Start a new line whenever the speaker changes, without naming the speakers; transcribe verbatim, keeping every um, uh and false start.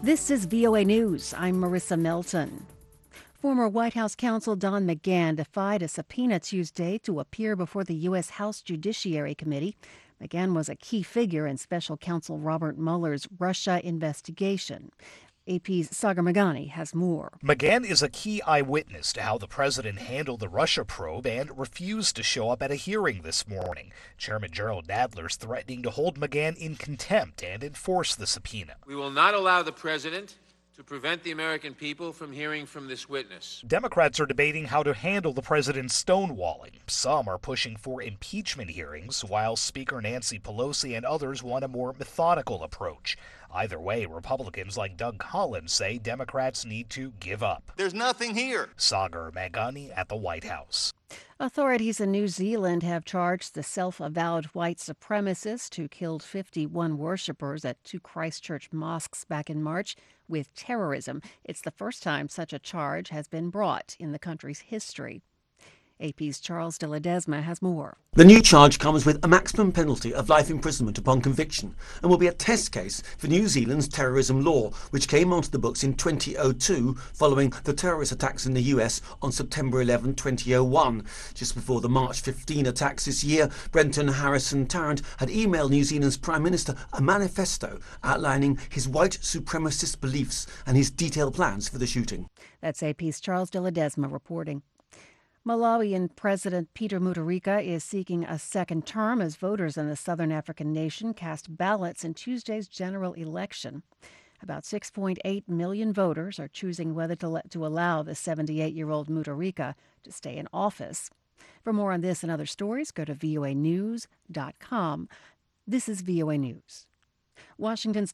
This is V O A News. I'm Marissa Melton. Former White House counsel Don McGahn defied a subpoena Tuesday to appear before the U S. House Judiciary Committee. McGahn was a key figure in special counsel Robert Mueller's Russia investigation. A P's Sagar Meghani has more.
McGahn is a key eyewitness to how the president handled the Russia probe and refused to show up at a hearing this morning. Chairman Gerald Nadler's threatening to hold McGahn in contempt and enforce the subpoena.
We will not allow the president to prevent the American people from hearing from this witness.
Democrats are debating how to handle the president's stonewalling. Some are pushing for impeachment hearings, while Speaker Nancy Pelosi and others want a more methodical approach. Either way, Republicans like Doug Collins say Democrats need to give up.
There's nothing here.
Sagar Meghani at the White House.
Authorities in New Zealand have charged the self-avowed white supremacist who killed fifty-one worshippers at two Christchurch mosques back in March with terrorism. It's the first time such a charge has been brought in the country's history. A P's Charles de Ledesma has more.
The new charge comes with a maximum penalty of life imprisonment upon conviction and will be a test case for New Zealand's terrorism law, which came onto the books in twenty oh two following the terrorist attacks in the U S on September eleventh, twenty oh one. Just before the March fifteenth attacks this year, Brenton Harrison Tarrant had emailed New Zealand's Prime Minister a manifesto outlining his white supremacist beliefs and his detailed plans for the shooting.
That's A P's Charles de Ledesma reporting. Malawian President Peter Mutharika is seeking a second term as voters in the southern African nation cast ballots in Tuesday's general election. About six point eight million voters are choosing whether to, let, to allow the seventy-eight-year-old Mutharika to stay in office. For more on this and other stories, go to V O A news dot com. This is V O A News. Washington's